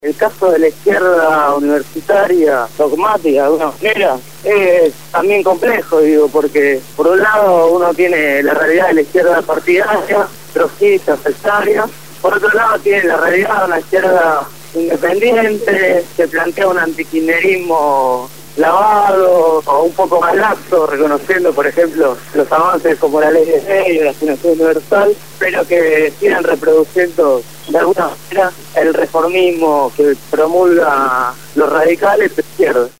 El caso de la izquierda universitaria, dogmática de alguna manera, es también complejo, digo, porque por un lado uno tiene la realidad de la izquierda partidaria, trotskista, sectaria, por otro lado tiene la realidad de una izquierda independiente que plantea un antikirchnerismo lavado o un poco más laxo, reconociendo, por ejemplo, los avances como la ley de ley y la financiación universal, pero que siguen reproduciendo de alguna manera el reformismo que promulga los radicales de izquierda.